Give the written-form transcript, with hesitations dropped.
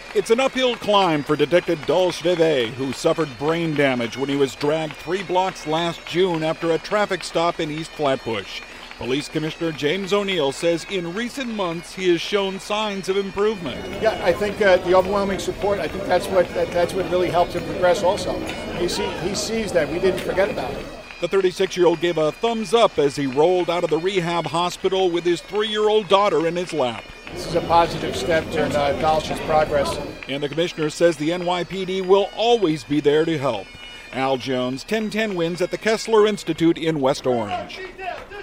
It's an uphill climb for Detective Dulce Veve, who suffered brain damage when he was dragged 3 blocks last June after a traffic stop in East Flatbush. Police Commissioner James O'Neill says in recent months he has shown signs of improvement. Yeah, I think the overwhelming support, I think that's what really helped him progress also. He sees that we didn't forget about it. The 36-year-old gave a thumbs up as he rolled out of the rehab hospital with his 3-year-old daughter in his lap. This is a positive step in Dulce's progress. And the commissioner says the NYPD will always be there to help. Al Jones, 1010 wins at the Kessler Institute in West Orange.